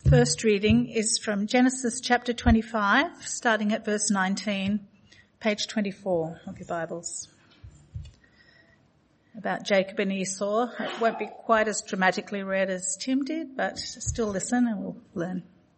First reading is from Genesis chapter 25, starting at verse 19, page 24 of your Bibles. About Jacob and Esau. It won't be quite as dramatically read as Tim did, but still listen and we'll learn.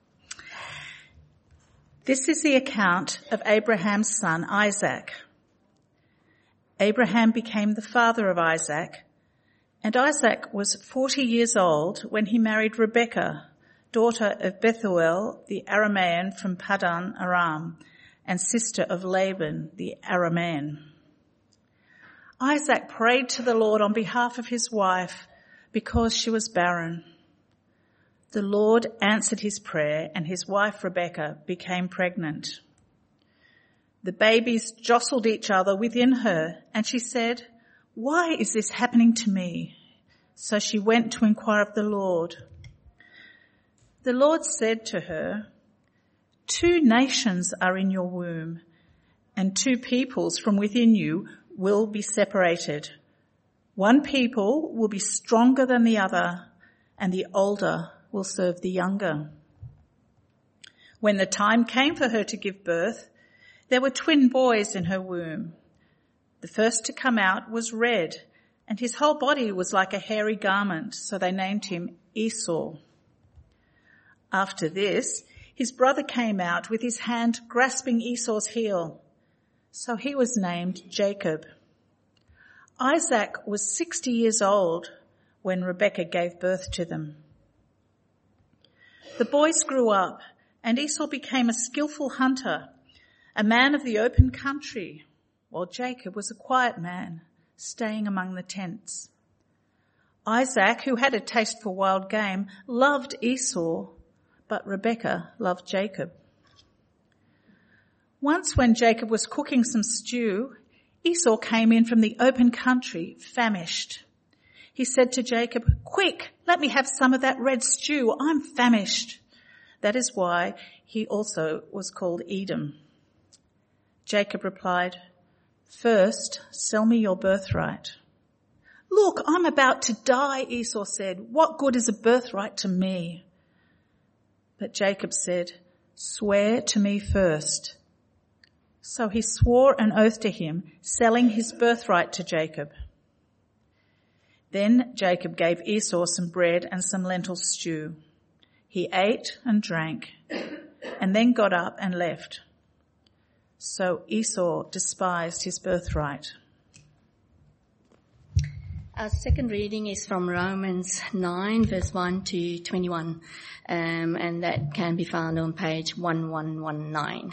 This is the account of Abraham's son Isaac. Abraham became the father of Isaac, and Isaac was 40 years old when he married Rebekah, daughter of Bethuel the Aramean from Paddan Aram, and sister of Laban the Aramean. Isaac prayed to the Lord on behalf of his wife because she was barren. The Lord answered his prayer, and his wife Rebekah became pregnant. The babies jostled each other within her, and she said, "Why is this happening to me?" So she went to inquire of the Lord. The Lord said to her, "Two nations are in your womb, and two peoples from within you will be separated. One people will be stronger than the other, and the older will serve the younger." When the time came for her to give birth, there were twin boys in her womb. The first to come out was red, and his whole body was like a hairy garment, so they named him Esau. After this, his brother came out with his hand grasping Esau's heel, so he was named Jacob. Isaac was 60 years old when Rebekah gave birth to them. The boys grew up, and Esau became a skillful hunter, a man of the open country, while Jacob was a quiet man, staying among the tents. Isaac, who had a taste for wild game, loved Esau, but Rebekah loved Jacob. Once when Jacob was cooking some stew, Esau came in from the open country, famished. He said to Jacob, "Quick, let me have some of that red stew. I'm famished." That is why he also was called Edom. Jacob replied, "First, sell me your birthright." "Look, I'm about to die," Esau said. "What good is a birthright to me?" But Jacob said, "Swear to me first." So he swore an oath to him, selling his birthright to Jacob. Then Jacob gave Esau some bread and some lentil stew. He ate and drank, and then got up and left. So Esau despised his birthright. Our second reading is from Romans 9, verse 1 to 21, and that can be found on page 1119.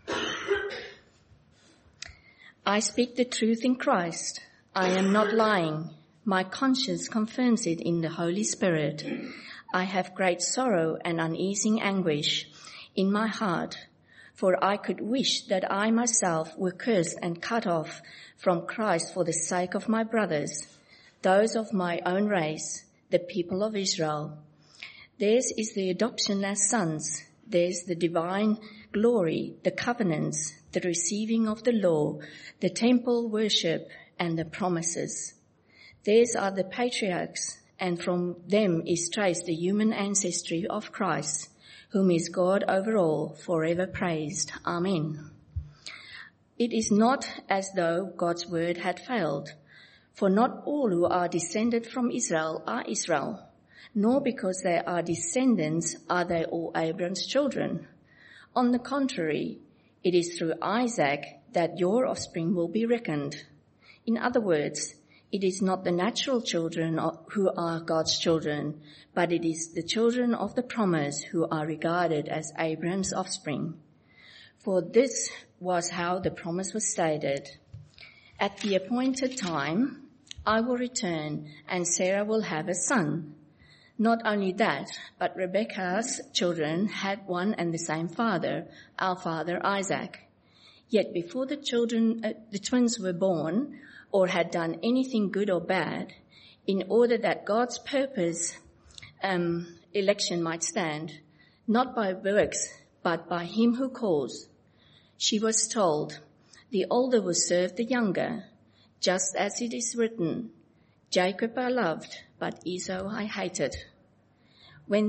I speak the truth in Christ. I am not lying. My conscience confirms it in the Holy Spirit. I have great sorrow and uneasy anguish in my heart, for I could wish that I myself were cursed and cut off from Christ for the sake of my brothers, those of my own race, the people of Israel. Theirs is the adoption as sons. Theirs the divine glory, the covenants, the receiving of the law, the temple worship, and the promises. Theirs are the patriarchs, and from them is traced the human ancestry of Christ, whom is God over all, forever praised. Amen. It is not as though God's word had failed, for not all who are descended from Israel are Israel, nor because they are descendants are they all Abraham's children. On the contrary, it is through Isaac that your offspring will be reckoned. In other words, it is not the natural children who are God's children, but it is the children of the promise who are regarded as Abraham's offspring. For this was how the promise was stated. At the appointed time, I will return, and Sarah will have a son. Not only that, but Rebekah's children had one and the same father, our father Isaac. Yet before the twins were born, or had done anything good or bad, in order that God's purpose, election might stand, not by works, but by him who calls. She was told, the older will serve the younger, just as it is written, Jacob I loved, but Esau I hated. When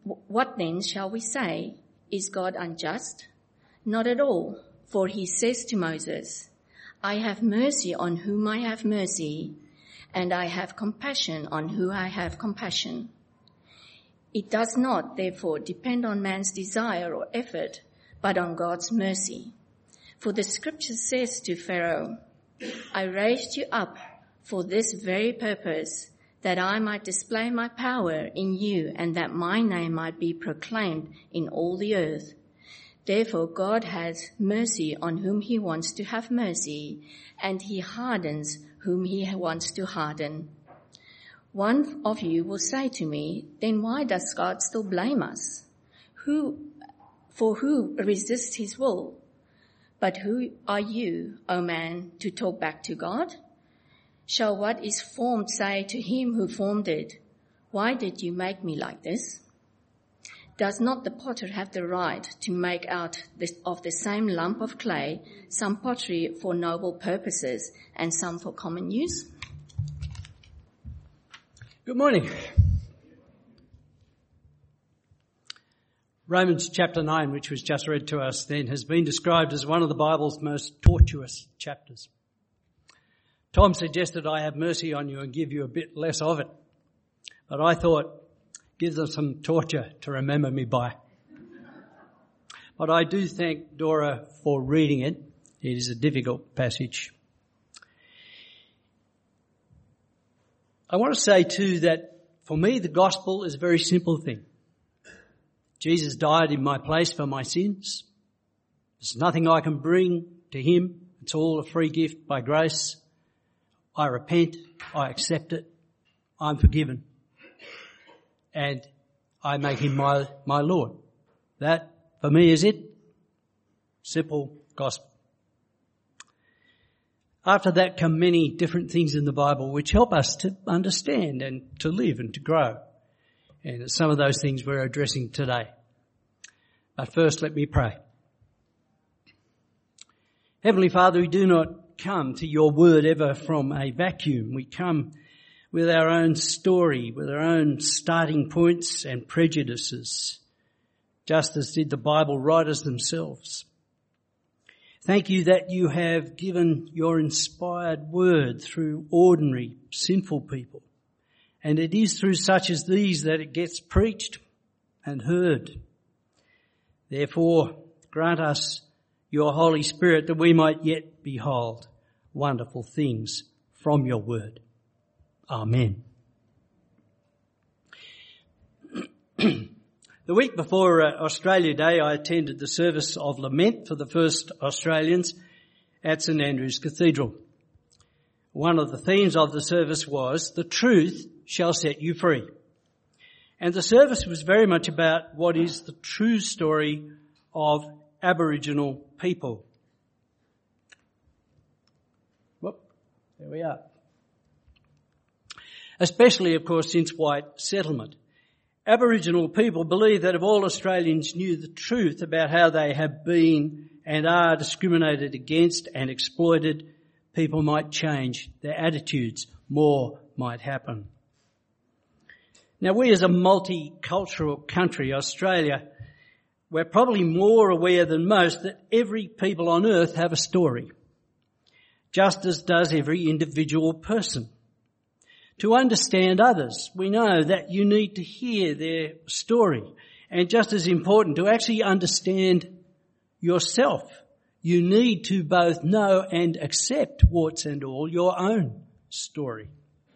What then shall we say? Is God unjust? Not at all, for he says to Moses, I have mercy on whom I have mercy, and I have compassion on whom I have compassion. It does not, therefore, depend on man's desire or effort, but on God's mercy. For the scripture says to Pharaoh, I raised you up for this very purpose, that I might display my power in you and that my name might be proclaimed in all the earth. Therefore God has mercy on whom he wants to have mercy, and he hardens whom he wants to harden. One of you will say to me, then why does God still blame us? Who resists his will? But who are you, O man, to talk back to God? Shall what is formed say to him who formed it, why did you make me like this? Does not the potter have the right to make out of the same lump of clay some pottery for noble purposes and some for common use? Good morning. Romans chapter 9, which was just read to us then, has been described as one of the Bible's most tortuous chapters. Tom suggested I have mercy on you and give you a bit less of it. But I thought, give them some torture to remember me by. But I do thank Dora for reading it. It is a difficult passage. I want to say too that for me the gospel is a very simple thing. Jesus died in my place for my sins. There's nothing I can bring to him. It's all a free gift by grace. I repent, I accept it, I'm forgiven, and I make him my Lord. That, for me, is it. Simple gospel. After that come many different things in the Bible which help us to understand and to live and to grow. And it's some of those things we're addressing today. But first, let me pray. Heavenly Father, we do not come to your word ever from a vacuum. We come with our own story, with our own starting points and prejudices, just as did the Bible writers themselves. Thank you that you have given your inspired word through ordinary, sinful people. And it is through such as these that it gets preached and heard. Therefore, grant us your Holy Spirit that we might yet behold wonderful things from your word. Amen. The week before Australia Day, I attended the service of lament for the first Australians at St Andrew's Cathedral. One of the themes of the service was, the truth shall set you free. And the service was very much about what is the true story of Aboriginal people. There we are. Especially, of course, since white settlement. Aboriginal people believe that if all Australians knew the truth about how they have been and are discriminated against and exploited, people might change their attitudes. More might happen. Now, we as a multicultural country, Australia, we're probably more aware than most that every people on earth have a story, just as does every individual person. To understand others, we know that you need to hear their story. And just as important, to actually understand yourself, you need to both know and accept, warts and all, your own story.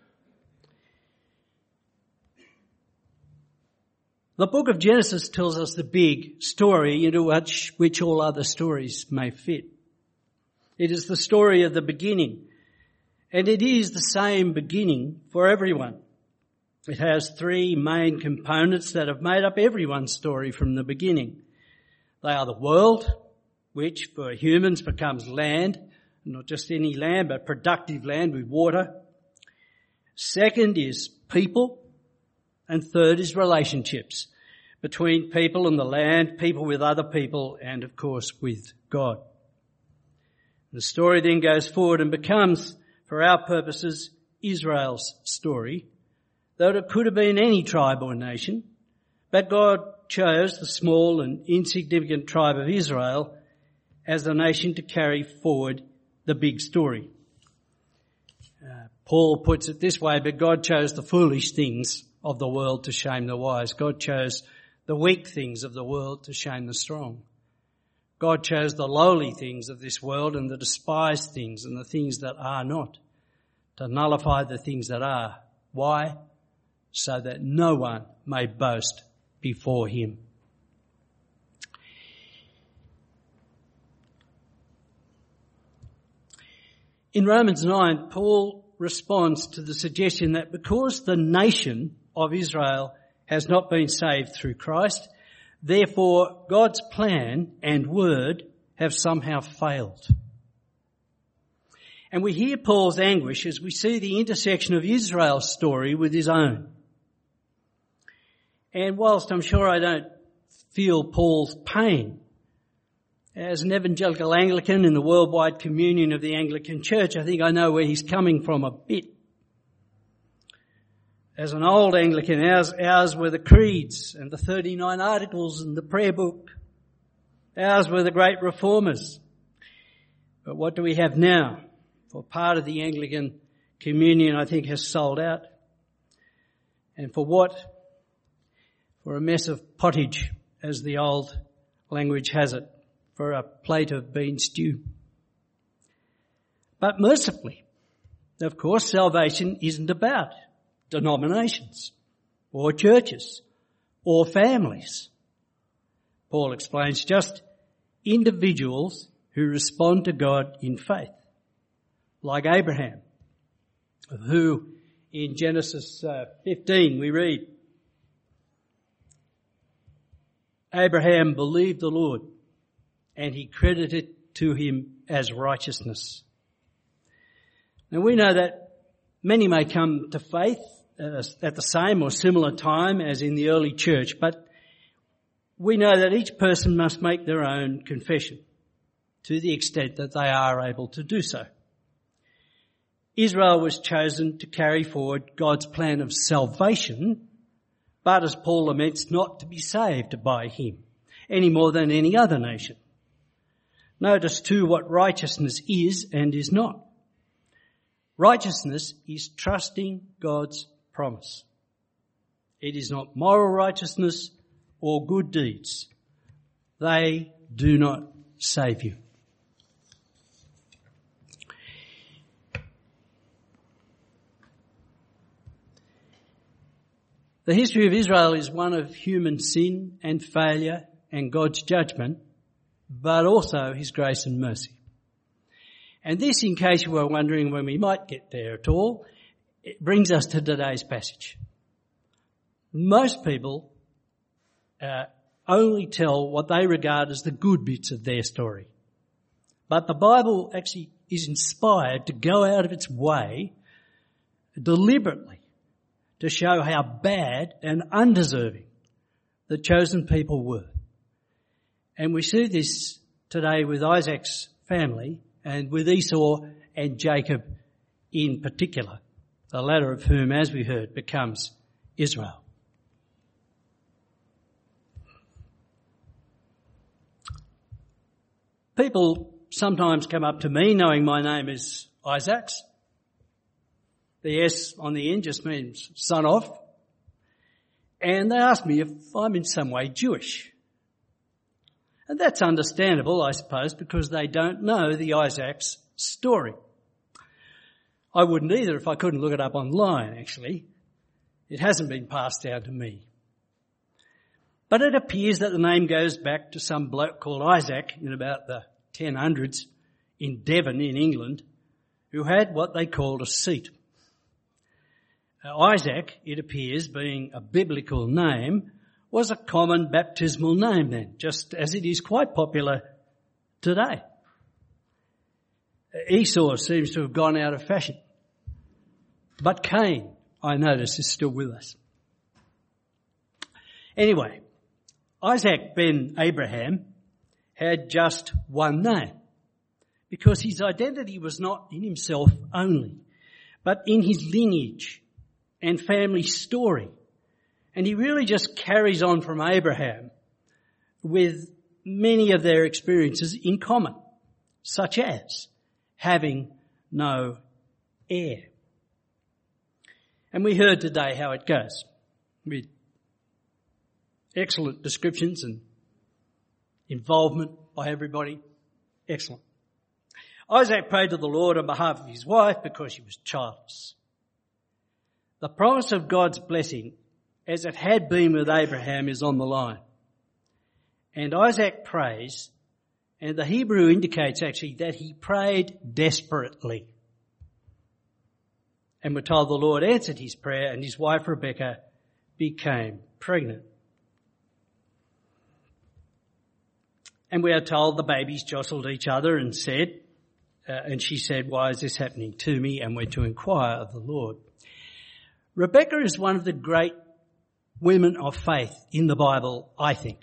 The book of Genesis tells us the big story into which all other stories may fit. It is the story of the beginning, and it is the same beginning for everyone. It has three main components that have made up everyone's story from the beginning. They are the world, which for humans becomes land, not just any land, but productive land with water. Second is people, and third is relationships between people and the land, people with other people, and of course with God. The story then goes forward and becomes, for our purposes, Israel's story, though it could have been any tribe or nation, But God chose the small and insignificant tribe of Israel as the nation to carry forward the big story. Paul puts it this way, but God chose the foolish things of the world to shame the wise. God chose the weak things of the world to shame the strong. God chose the lowly things of this world and the despised things and the things that are not, to nullify the things that are. Why? So that no one may boast before him. In Romans 9, Paul responds to the suggestion that because the nation of Israel has not been saved through Christ, therefore God's plan and word have somehow failed. And we hear Paul's anguish as we see the intersection of Israel's story with his own. And whilst I'm sure I don't feel Paul's pain, as an evangelical Anglican in the worldwide communion of the Anglican Church, I think I know where he's coming from a bit. As an old Anglican, ours were the creeds and the 39 articles and the prayer book. Ours were the great reformers. But what do we have now? For part of the Anglican communion, I think, has sold out. And for what? For a mess of pottage, as the old language has it, for a plate of bean stew. But mercifully, of course, salvation isn't about denominations or churches or families. Paul explains just individuals who respond to God in faith, like Abraham, who in Genesis 15 we read, Abraham believed the Lord, and he credited it to him as righteousness. Now we know that many may come to faith at the same or similar time as in the early church, but we know that each person must make their own confession to the extent that they are able to do so. Israel was chosen to carry forward God's plan of salvation, but as Paul laments, not to be saved by him any more than any other nation. Notice too what righteousness is and is not. Righteousness is trusting God's promise. It is not moral righteousness or good deeds. They do not save you. The history of Israel is one of human sin and failure and God's judgment, but also his grace and mercy. And this, in case you were wondering when we might get there at all, it brings us to today's passage. Most people only tell what they regard as the good bits of their story. But the Bible actually is inspired to go out of its way deliberately to show how bad and undeserving the chosen people were. And we see this today with Isaac's family and with Esau and Jacob in particular, the latter of whom, as we heard, becomes Israel. People sometimes come up to me knowing my name is Isaacs. The S on the end just means son of. And they ask me if I'm in some way Jewish. And that's understandable, I suppose, because they don't know the Isaacs story. I wouldn't either if I couldn't look it up online, actually. It hasn't been passed down to me. But it appears that the name goes back to some bloke called Isaac in about the 1000s in Devon in England, who had what they called a seat. Isaac, it appears, being a biblical name, was a common baptismal name then, just as it is quite popular today. Esau seems to have gone out of fashion. But Cain, I notice, is still with us. Anyway, Isaac ben Abraham had just one name because his identity was not in himself only, but in his lineage and family story And he really just carries on from Abraham with many of their experiences in common, such as having no heir. And we heard today how it goes, with excellent descriptions and involvement by everybody. Excellent. Isaac prayed to the Lord on behalf of his wife because she was childless. The promise of God's blessing, as it had been with Abraham, is on the line. And Isaac prays, and the Hebrew indicates actually that he prayed desperately. And we're told the Lord answered his prayer and his wife Rebekah became pregnant. And we are told the babies jostled each other and said, and she said, "Why is this happening to me?" and went to inquire of the Lord. Rebekah is one of the great women of faith in the Bible, I think.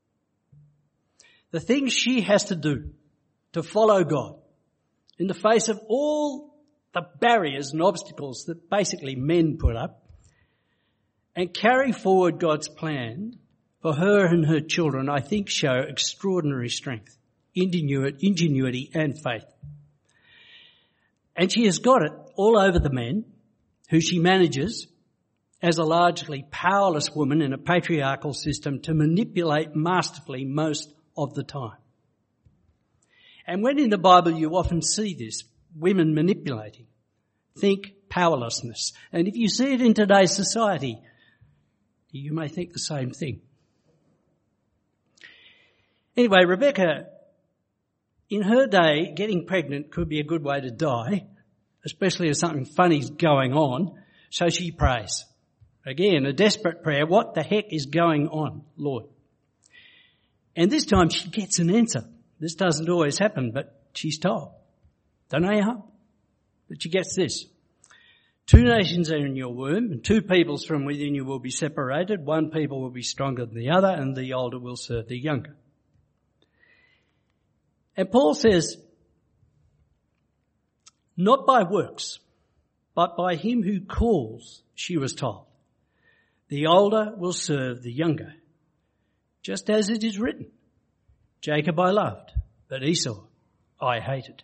The things she has to do to follow God in the face of all the barriers and obstacles that basically men put up and carry forward God's plan for her and her children, I think show extraordinary strength, ingenuity and faith. And she has got it all over the men who she manages as a largely powerless woman in a patriarchal system to manipulate masterfully most of the time. And when in the Bible you often see this, women manipulating, think powerlessness. And if you see it in today's society, you may think the same thing. Anyway, Rebekah, in her day, getting pregnant could be a good way to die, especially if something funny's going on, so she prays. Again, a desperate prayer. What the heck is going on, Lord? And this time she gets an answer. This doesn't always happen, but she's told. Don't know how, but she gets this. 2 nations are in your womb, and 2 peoples from within you will be separated. 1 people will be stronger than the other, and the older will serve the younger. And Paul says, not by works, but by him who calls, she was told. The older will serve the younger. Just as it is written, Jacob I loved, but Esau I hated.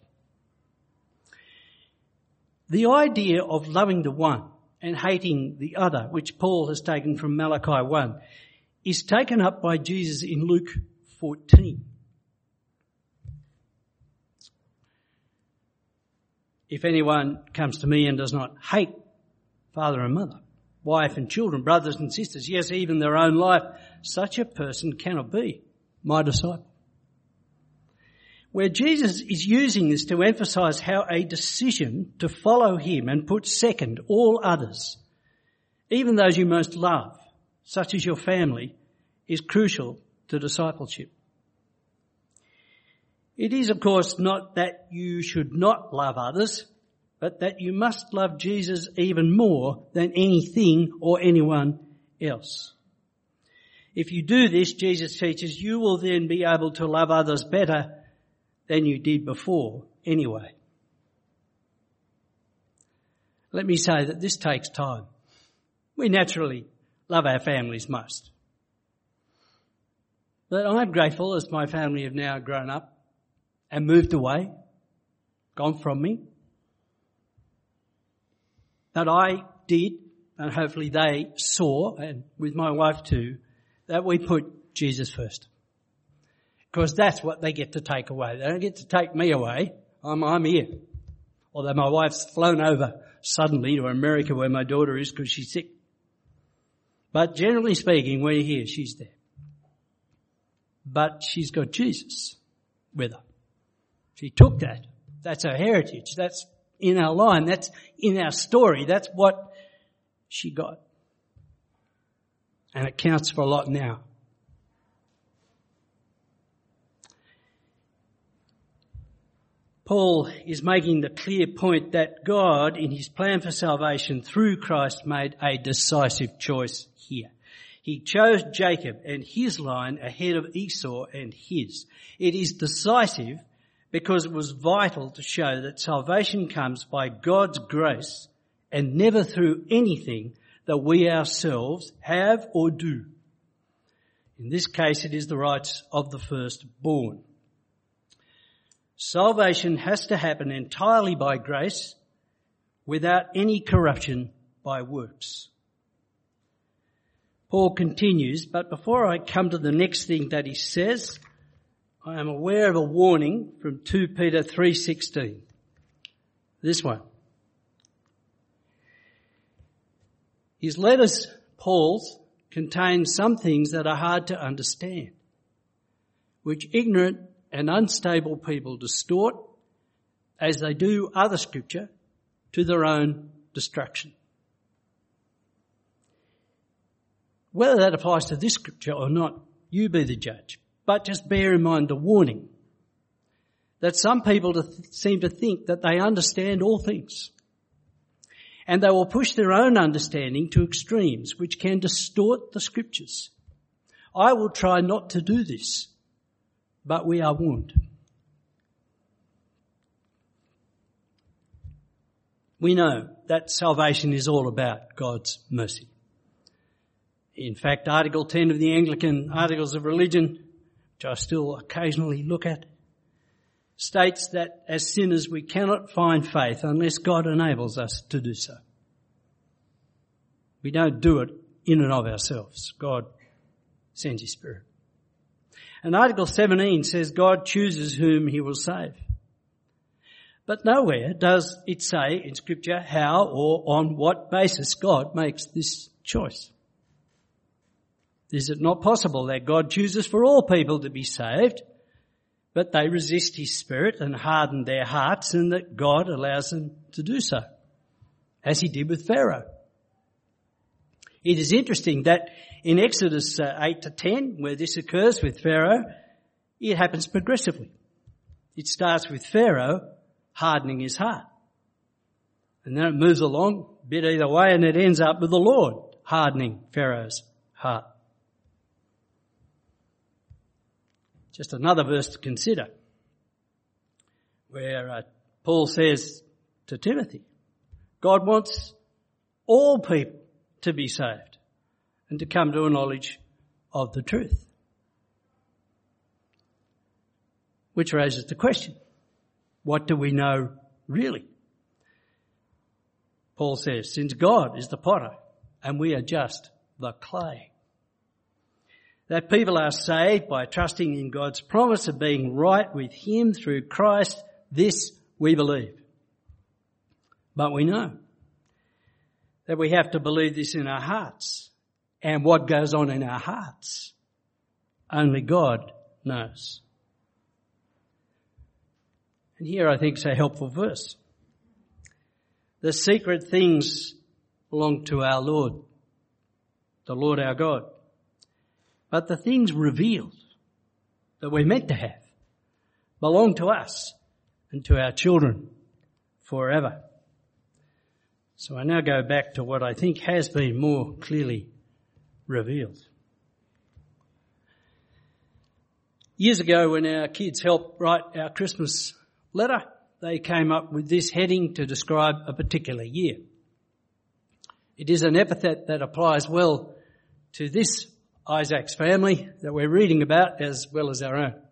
The idea of loving the one and hating the other, which Paul has taken from Malachi 1, is taken up by Jesus in Luke 14. If anyone comes to me and does not hate father and mother, wife and children, brothers and sisters, yes, even their own life, such a person cannot be my disciple. Where Jesus is using this to emphasize how a decision to follow him and put second all others, even those you most love, such as your family, is crucial to discipleship. It is, of course, not that you should not love others, but that you must love Jesus even more than anything or anyone else. If you do this, Jesus teaches, you will then be able to love others better than you did before anyway. Let me say that this takes time. We naturally love our families most. But I'm grateful as my family have now grown up and moved away, gone from me. That I did, and hopefully they saw, and with my wife too, that we put Jesus first. Because that's what they get to take away. They don't get to take me away. I'm here. Although my wife's flown over suddenly to America where my daughter is because she's sick. But generally speaking, we're here, she's there. But she's got Jesus with her. She took that. That's her heritage. That's in our line. That's in our story. That's what she got. And it counts for a lot now. Paul is making the clear point that God, in his plan for salvation through Christ, made a decisive choice here. He chose Jacob and his line ahead of Esau and his. It is decisive because it was vital to show that salvation comes by God's grace and never through anything that we ourselves have or do. In this case, it is the rights of the firstborn. Salvation has to happen entirely by grace, without any corruption by works. Paul continues, but before I come to the next thing that he says, I am aware of a warning from 2 Peter 3:16. This one. His letters, Paul's, contain some things that are hard to understand, which ignorant and unstable people distort, as they do other scripture, to their own destruction. Whether that applies to this scripture or not, you be the judge. But just bear in mind the warning that some people seem to think that they understand all things, and they will push their own understanding to extremes which can distort the scriptures. I will try not to do this, but we are warned. We know that salvation is all about God's mercy. In fact, Article 10 of the Anglican Articles of Religion, which I still occasionally look at, states that as sinners we cannot find faith unless God enables us to do so. We don't do it in and of ourselves. God sends His Spirit. And Article 17 says God chooses whom He will save. But nowhere does it say in Scripture how or on what basis God makes this choice. Is it not possible that God chooses for all people to be saved, but they resist His Spirit and harden their hearts, and that God allows them to do so, as He did with Pharaoh? It is interesting that in Exodus 8 to 10, where this occurs with Pharaoh, it happens progressively. It starts with Pharaoh hardening his heart. And then it moves along a bit either way, and it ends up with the Lord hardening Pharaoh's heart. Just another verse to consider, where Paul says to Timothy, God wants all people to be saved and to come to a knowledge of the truth. Which raises the question, what do we know really? Paul says, since God is the potter and we are just the clay. That people are saved by trusting in God's promise of being right with Him through Christ, this we believe. But we know that we have to believe this in our hearts. And what goes on in our hearts, only God knows. And here I think is a helpful verse. The secret things belong to our Lord, the Lord our God. But the things revealed that we're meant to have belong to us and to our children forever. So I now go back to what I think has been more clearly revealed. Years ago, when our kids helped write our Christmas letter, they came up with this heading to describe a particular year. It is an epithet that applies well to this Isaac's family that we're reading about as well as our own.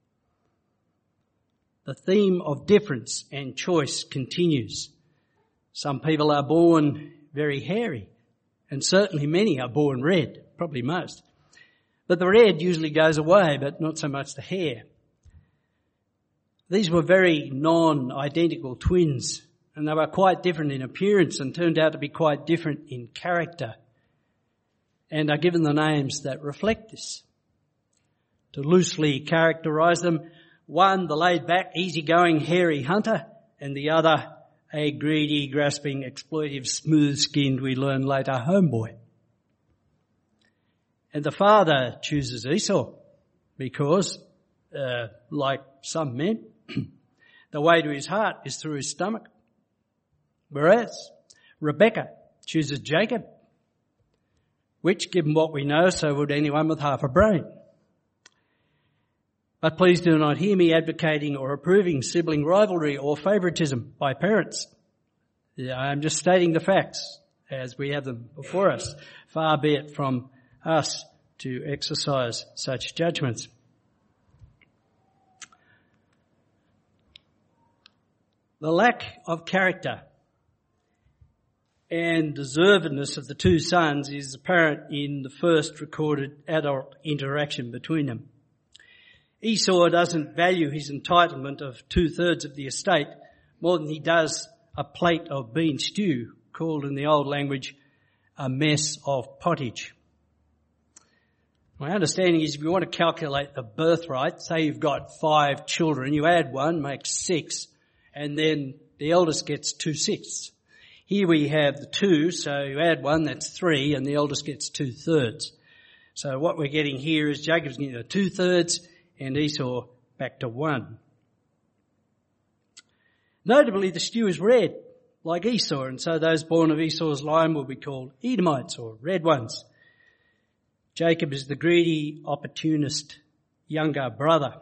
The theme of difference and choice continues. Some people are born very hairy, and certainly many are born red, probably most. But the red usually goes away, but not so much the hair. These were very non-identical twins, and they were quite different in appearance and turned out to be quite different in character, and are given the names that reflect this. To loosely characterise them, one, the laid-back, easy-going, hairy hunter, and the other, a greedy, grasping, exploitive, smooth-skinned, we learn later, homeboy. And the father chooses Esau because, like some men, the way to his heart is through his stomach. Whereas Rebekah chooses Jacob, which, given what we know, so would anyone with half a brain. But please do not hear me advocating or approving sibling rivalry or favouritism by parents. I'm just stating the facts as we have them before us. Far be it from us to exercise such judgments. The lack of character and deservedness of the two sons is apparent in the first recorded adult interaction between them. Esau doesn't value his entitlement of 2/3 of the estate more than he does a plate of bean stew, called in the old language a mess of pottage. My understanding is if you want to calculate the birthright, say you've got 5 children, you add 1, makes 6, and then the eldest gets 2/6. Here we have the 2, so you add 1, that's 3, and the eldest gets 2/3. So what we're getting here is Jacob's getting 2/3 and Esau back to 1. Notably, the stew is red, like Esau, and so those born of Esau's line will be called Edomites or red ones. Jacob is the greedy, opportunist younger brother.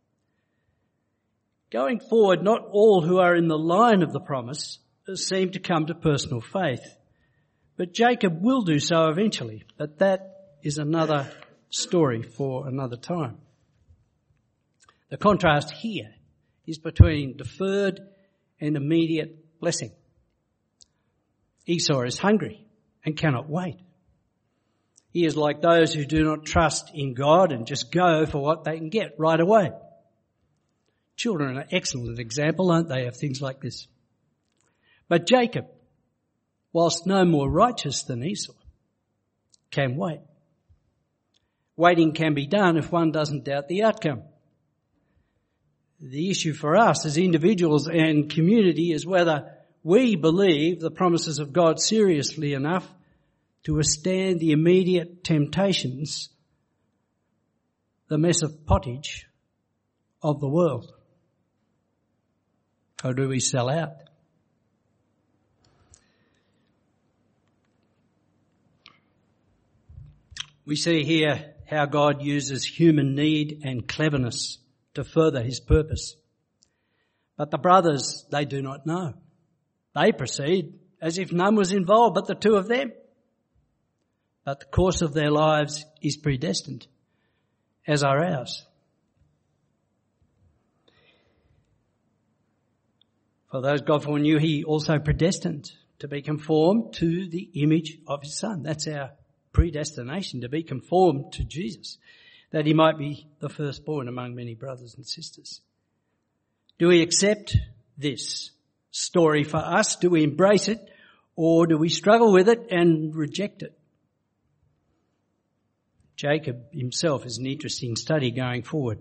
Going forward, not all who are in the line of the promise seem to come to personal faith, but Jacob will do so eventually, but that is another story for another time. The contrast here is between deferred and immediate blessing. Esau is hungry and cannot wait. He is like those who do not trust in God and just go for what they can get right away. Children are an excellent example, aren't they, of things like this? But Jacob, whilst no more righteous than Esau, can wait. Waiting can be done if one doesn't doubt the outcome. The issue for us as individuals and community is whether we believe the promises of God seriously enough to withstand the immediate temptations, the mess of pottage of the world. Or do we sell out? We see here how God uses human need and cleverness to further his purpose. But the brothers, they do not know. They proceed as if none was involved but the two of them. But the course of their lives is predestined, as are ours. For those God foreknew, he also predestined to be conformed to the image of his Son. That's our predestination, to be conformed to Jesus, that he might be the firstborn among many brothers and sisters. Do we accept this story for us? Do we embrace it, or do we struggle with it and reject it? Jacob himself is an interesting study going forward.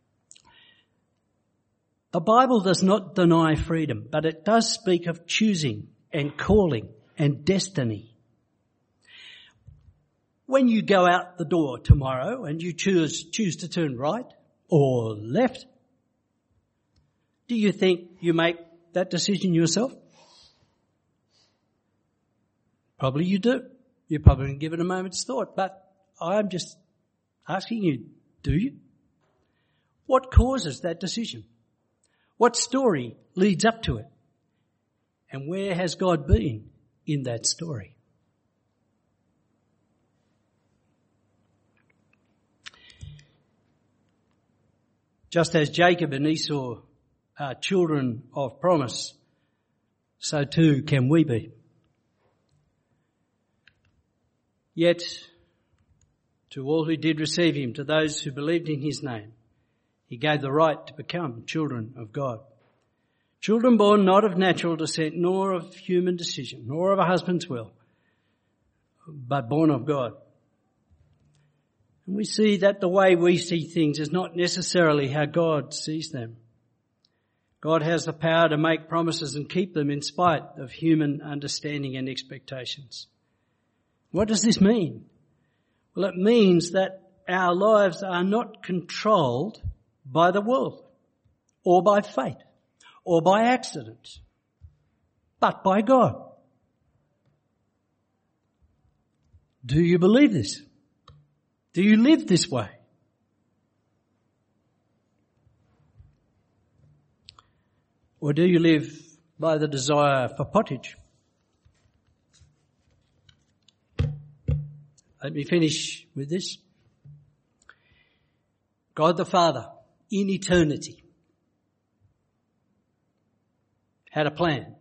The Bible does not deny freedom, but it does speak of choosing and calling and destiny. When you go out the door tomorrow and you choose to turn right or left, do you think you make that decision yourself? Probably you do. You probably didn't give it a moment's thought, but I'm just asking you, do you? What causes that decision? What story leads up to it? And where has God been in that story? Just as Jacob and Esau are children of promise, so too can we be. Yet, to all who did receive him, to those who believed in his name, he gave the right to become children of God. Children born not of natural descent, nor of human decision, nor of a husband's will, but born of God. And we see that the way we see things is not necessarily how God sees them. God has the power to make promises and keep them in spite of human understanding and expectations. What does this mean? Well, it means that our lives are not controlled by the world, or by fate, or by accident, but by God. Do you believe this? Do you live this way? Or do you live by the desire for pottage? Let me finish with this. God the Father, in eternity, had a plan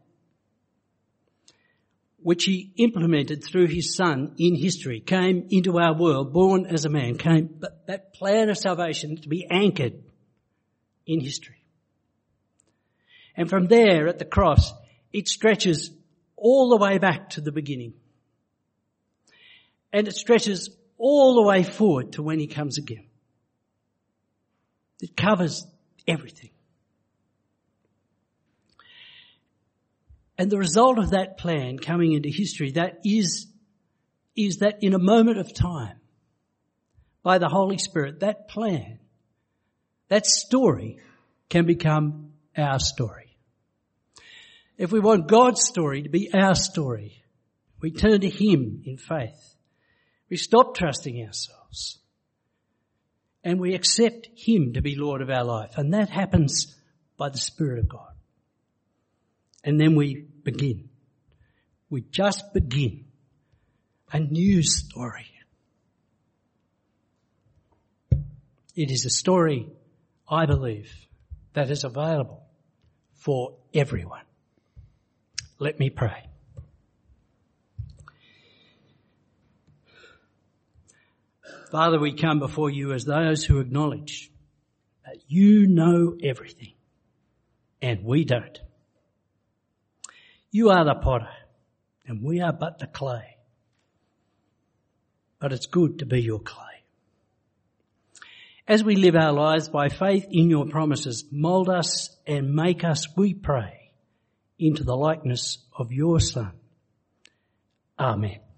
which he implemented through his Son in history, came into our world, born as a man, but that plan of salvation to be anchored in history. And from there at the cross, it stretches all the way back to the beginning. And it stretches all the way forward to when he comes again. It covers everything. And the result of that plan coming into history, that is that in a moment of time, by the Holy Spirit, that plan, that story can become our story. If we want God's story to be our story, we turn to him in faith. We stop trusting ourselves. And we accept him to be Lord of our life. And that happens by the Spirit of God. And then we begin. We just begin a new story. It is a story, I believe, that is available for everyone. Let me pray. Father, we come before you as those who acknowledge that you know everything and we don't. You are the potter and we are but the clay. But it's good to be your clay. As we live our lives by faith in your promises, mould us and make us, we pray, into the likeness of your Son. Amen.